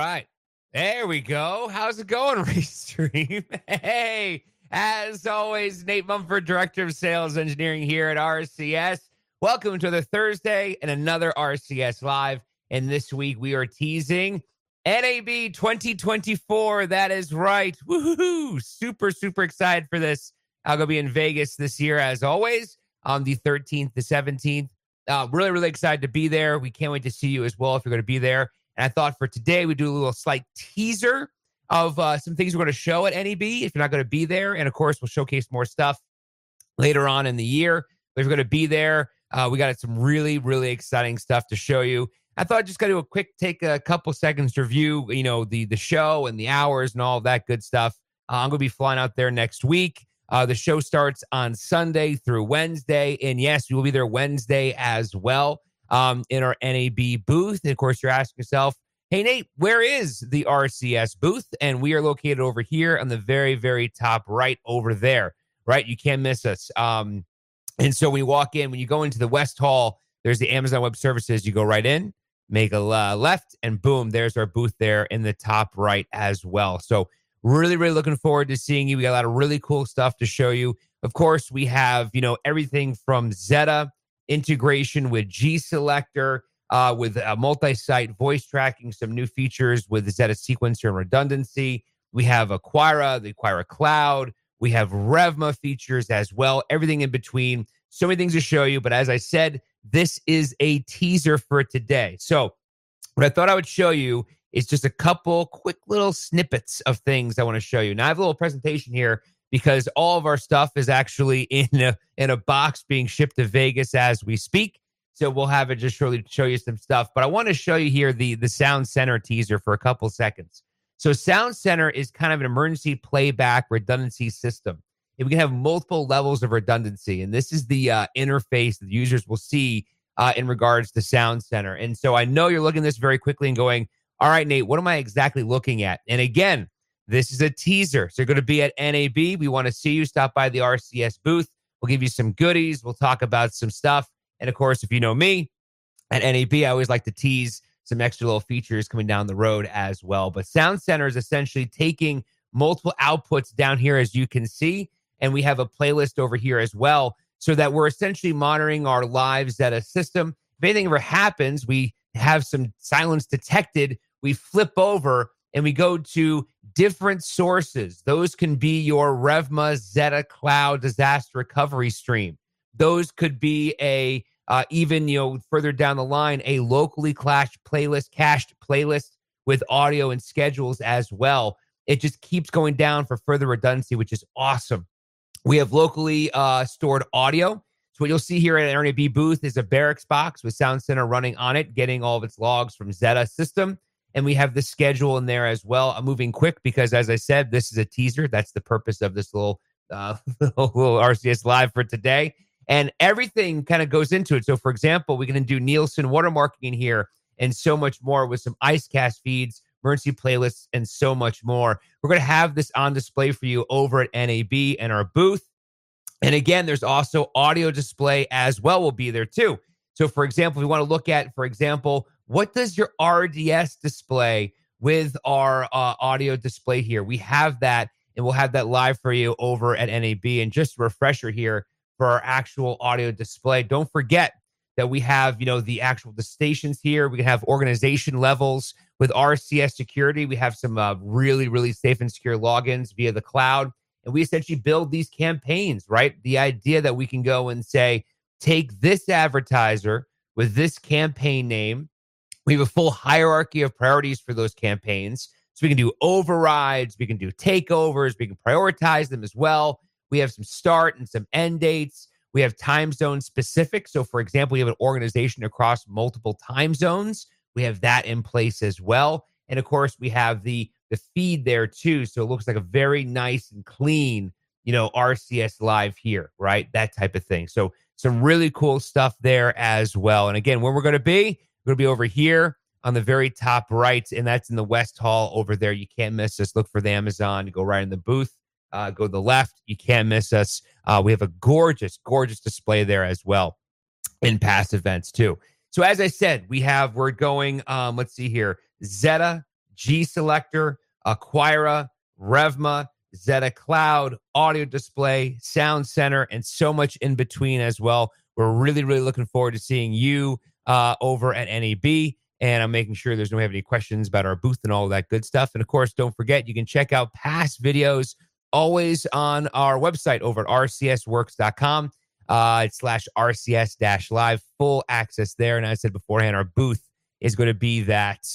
right. There we go. How's it going, Restream? Hey, as always, Nate Mumford, Director of Sales Engineering here at RCS. Welcome to the Thursday and another RCS Live. And this week we are teasing NAB 2024. That is right. Woohoo! Super excited for this. I'll go be in Vegas this year, as always, on the 13th to 17th. Really excited to be there. We can't wait to see you as well if you're going to be there. And I thought for today, we'd do a little slight teaser of some things we're going to show at NAB if you're not going to be there. And of course, we'll showcase more stuff later on in the year. But if you're going to be there, we got some really exciting stuff to show you. I thought I'd just got to take a couple seconds to review, the show and the hours and all of that good stuff. I'm going to be flying out there next week. The show starts on Sunday through Wednesday. And yes, we will be there Wednesday as well. In our NAB booth. And of course, you're asking yourself, hey, Nate, where is the RCS booth? And we are located over here on the very top right over there, right? You can't miss us. And so when you walk in, when you go into the West Hall, there's the Amazon Web Services. You go right in, make a left, and boom, there's our booth there in the top right as well. So really looking forward to seeing you. We got a lot of really cool stuff to show you. Of course, we have, everything from Zeta, integration with G Selector, with multi-site voice tracking, some new features with Zeta sequencer and redundancy. We have Acquira, the Acquira Cloud. We have Revma features as well, everything in between. So many things to show you. But as I said, this is a teaser for today. So what I thought I would show you is just a couple quick little snippets of things I want to show you. Now, I have a little presentation here because all of our stuff is actually in a box being shipped to Vegas as we speak. So we'll have it just shortly to show you some stuff. But I want to show you here the Sound Center teaser for a couple seconds. So Sound Center is kind of an emergency playback redundancy system. And we can have multiple levels of redundancy. And this is the interface that users will see in regards to Sound Center. And so I know you're looking at this very quickly and going, all right, Nate, what am I exactly looking at? And again, this is a teaser. So you're going to be at NAB. We want to see you. Stop by the RCS booth. We'll give you some goodies. We'll talk about some stuff. And of course, if you know me, at NAB, I always like to tease some extra little features coming down the road as well. But Sound Center is essentially taking multiple outputs down here, as you can see. And we have a playlist over here as well, so that we're essentially monitoring our live Zeta system. If anything ever happens, we have some silence detected. We flip over and we go to different sources. Those can be your Revma Zeta Cloud disaster recovery stream. Those could be even further down the line, a locally cached playlist with audio and schedules as well. It just keeps going down for further redundancy, which is awesome. We have locally stored audio. So what you'll see here at an NAB booth is a Barracks box with Sound Center running on it, getting all of its logs from Zeta system. And we have the schedule in there as well. I'm moving quick because, as I said, this is a teaser. That's the purpose of this little RCS Live for today. And everything kind of goes into it. So, for example, we're going to do Nielsen watermarking in here and so much more with some IceCast feeds, emergency playlists, and so much more. We're going to have this on display for you over at NAB and our booth. And again, there's also audio display as well will be there too. So, for example, if you want to look at, what does your RDS display with our audio display here? We have that, and we'll have that live for you over at NAB. And just a refresher here for our actual audio display. Don't forget that we have, the stations here. We can have organization levels with RCS security. We have some really safe and secure logins via the cloud. And we essentially build these campaigns, right? The idea that we can go and say, take this advertiser with this campaign name. We have a full hierarchy of priorities for those campaigns. So we can do overrides, we can do takeovers, we can prioritize them as well. We have some start and some end dates. We have time zone specific. So, for example, we have an organization across multiple time zones. We have that in place as well. And of course, we have the feed there too. So it looks like a very nice and clean, RCS Live here, right? That type of thing. So some really cool stuff there as well. And again, where we're going to be over here on the very top right, and that's in the West Hall over there. You can't miss us. Look for the Amazon. You go right in the booth. Go to the left. You can't miss us. We have a gorgeous display there as well in past events too. So as I said, we're going, let's see here, Zeta G Selector, Acquira, Revma, Zeta Cloud, Audio Display, Sound Center, and so much in between as well. We're really, really looking forward to seeing you over at NAB. And I'm making sure there's no have any questions about our booth and all of that good stuff. And of course, don't forget, you can check out past videos always on our website over at rcsworks.com. It's /RCS-live, full access there. And as I said beforehand, our booth is going to be that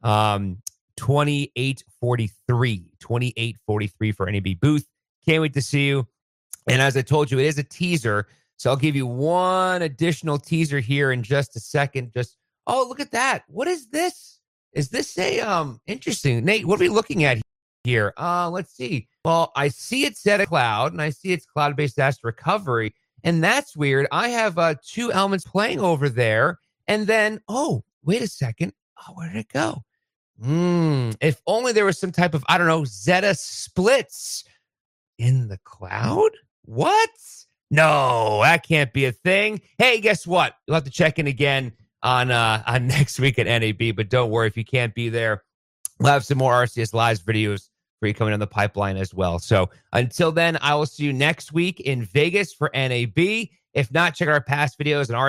2843 for NAB booth. Can't wait to see you. And as I told you, it is a teaser. So I'll give you one additional teaser here in just a second. Oh, look at that. What is this? Is this a interesting? Nate, what are we looking at here? Let's see. Well, I see it's Zeta Cloud, and I see it's cloud-based disaster recovery. And that's weird. I have two elements playing over there. And then, oh, wait a second. Oh, where did it go? If only there was some type of, I don't know, Zeta splits in the cloud? What? No, that can't be a thing. Hey, guess what? You'll have to check in again on next week at NAB, but don't worry if you can't be there. We'll have some more RCS Live videos for you coming down the pipeline as well. So until then, I will see you next week in Vegas for NAB. If not, check out our past videos on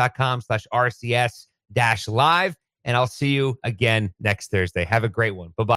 rcsworks.com/RCS-live. And I'll see you again next Thursday. Have a great one. Bye-bye.